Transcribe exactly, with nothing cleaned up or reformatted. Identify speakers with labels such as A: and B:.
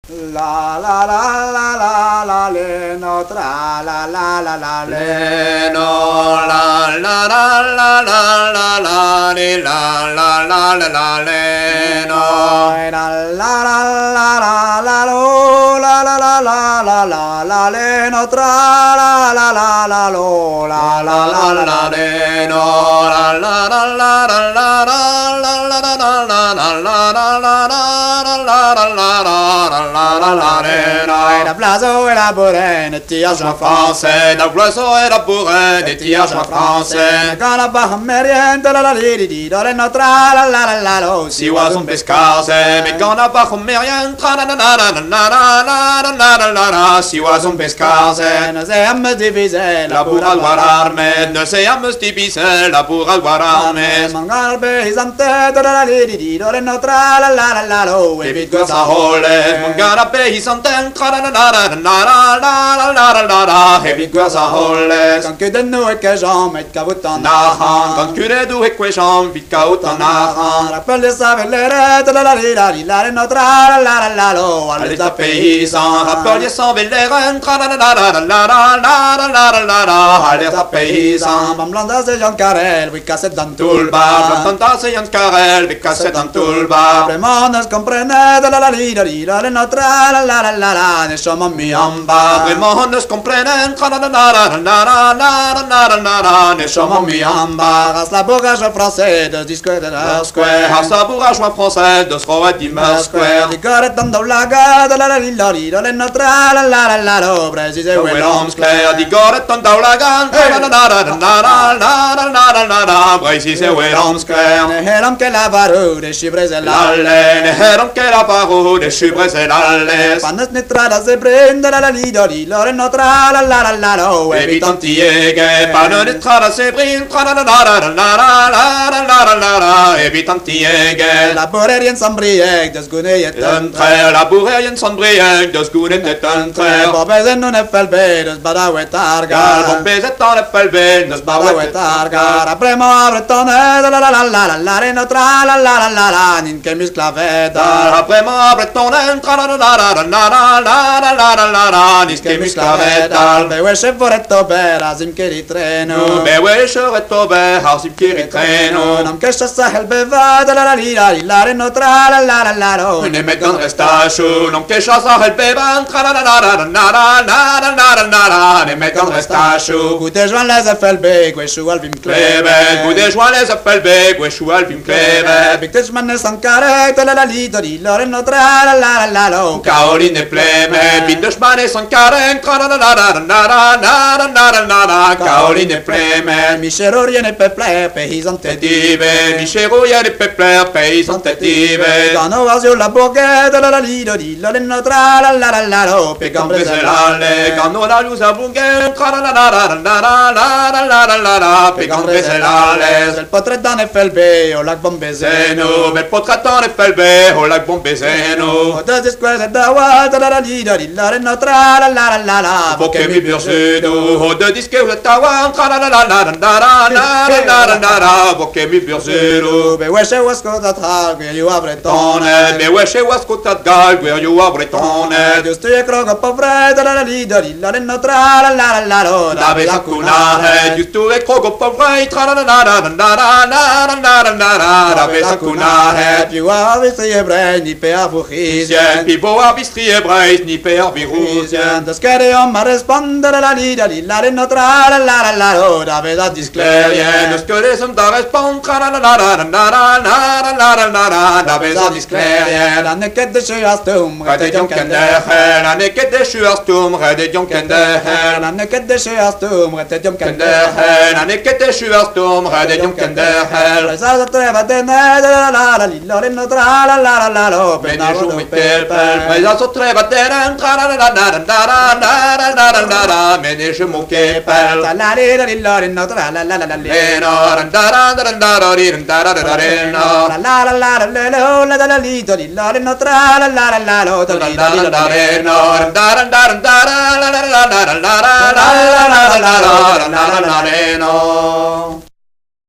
A: La la la la la la le no tra la la la la le
B: no la la la la la la la le la la la la la le no
A: la la la la la la lo la la la la la la la le no tra la la la la lo la la la la la
B: le no la la la la la la la la la la la la la la la la
A: la blazo et la bourraine, et tillage en
B: français, la blazo et la bourraine, et tillage en français.
A: Quand la bahmérienne, de la la li di do le notre la la la la lo,
B: si was un pescase, mais quand la bahmérienne, tra la la la la la la la la la la la, si was un pescase,
A: ne se amme diviser,
B: la pour avoir armée, ne se amme diviser, la pour avoir armée.
A: Mangal behisante, de la la li di do le notre la la la la lo,
B: et vite que ça roule, mon gars la paysante, tra la la la la la la la la la la, et vite que ça roule.
A: Quand que de nous et que j'en mette qu'à vous en
B: nahan, quand que les doux et que j'en vite qu'à vous en nahan.
A: Rappelle les sables les rêves, la la la la la notre la la la la lo,
B: allez ta paysan, rappelle les sables les rêves, tra la la la la la la la la la la la, allez ta paysan.
A: Bam blanda c'est Jean Carrel, oui cassette dans
B: tout le bar, blanda c'est Jean Carrel, oui cassette dans tout le bar.
A: Vraiment ne se comprenait de la la la la la notre la la la la la, ne sommes mis en bas.
B: Vraiment ne se comprenait, tra la la la la la la la la la la, ne sommes mis en bas.
A: Ras la bourrage français de disque de la square.
B: Ras la bourrage français de square d'Imer Square.
A: Di corette dans la gare de la la la la la notre la la la la la, précisé
B: où est l'homme clair. Di corette dans la gare, la la la la la la la la la la, précisé où est l'homme clair.
A: Ne l'homme que la varou des chivres et
B: l'allée, ne l'homme que la varou des chivres et l'allée.
A: Panas netra la zebrine de la la la la la notre la la la la la,
B: evitant tiege, panas netra la zebrine, tra la la la la la la la la la la, evitant tiege.
A: La bourrérienne s'embriègue de sgounet et
B: un trait, la bourrérienne s'embriègue de sgounet et un trait.
A: Bobézen non est felbé de sbadaouet argar.
B: Bobézen non est felbé de sbadaouet
A: argar. Après moi, bretonne de la la la la la la, notre la la la la la, ninke musclaveda.
B: Après moi, bretonne, tra la la la la la la la la la la la, ninke musclaveda.
A: Beweche voretto bera, zimke di treno.
B: Beweche voretto bera, zimke di treno.
A: Non che chassa el beva de la la la la, notre la la la la la.
B: Ne met dans restacho, non che chassa el beva, tra la la la la la la la la la la, ne met dans restacho.
A: Gute joan les F L B, gueshu alvim
B: klebe. Gute joan les F L B, gueshu alvim klebe.
A: Victes manes sankare, de la la la la la, notre la la la la.
B: Caroline pleme, Victes manes sankare, tra la la la la la la la la la, Caroline pleme.
A: Michero rien est peuplé, paysan
B: tétive. Michero rien est peuplé, paysan tétive.
A: Dans nos oiseaux la bourguette, de la la la la, notre la la la la la,
B: pécan brezelale. Quand on a l'ous à bourguette, tra la la la la la la la la la la, pécan brezelale.
A: C'est le portrait d'un F L B au lac Bombezeno.
B: Mais le portrait d'un F L B au lac Bombezeno.
A: Deux esquires d'awa, de la la la la, notre la la la la.
B: Bokeh mi burzudo, deux disques d'awa, tra la la la la la la la la la, bokeh mi burzudo.
A: Be weche wasko tatral, gwe you have retone.
B: Be weche wasko tatgal, gwe you have retone.
A: Just ye kroga povre, de la la la la, notre la la la la.
B: Dave sakuna, just ye kroga povre, tra la la la la la la la la la, dave sakuna.
A: You have vistrie brain, ni pe avouchizien.
B: Pivo a vistrie brain, ni pe avouchizien.
A: Das kere om ma responder la la la la, notre la la la la, dave da disclerien.
B: Das kere som da respond, tra la la la la la la la la la la, dave da disclerien.
A: La neket de sjöastum,
B: rede jonken der her, la neket de sjöastum, rede jonken der her.
A: La neket de sjöastum, rede jonken
B: der her, la neket de sjöastum, rede jonken der her.
A: Resa da treva de ne, de la la la la la, notre la la la la,
B: benedjo mit pelpel. Resa so treva de ne, tra la la la la la la la la la la, benedjo mo kepel.
A: La la la la la, notre la la la la la.
B: Leno, randara randara randara randara.
A: La la la la la la la la la la la, notre la la la la la, la la la la
B: randara randara randara la la la la la la la la la la la la la.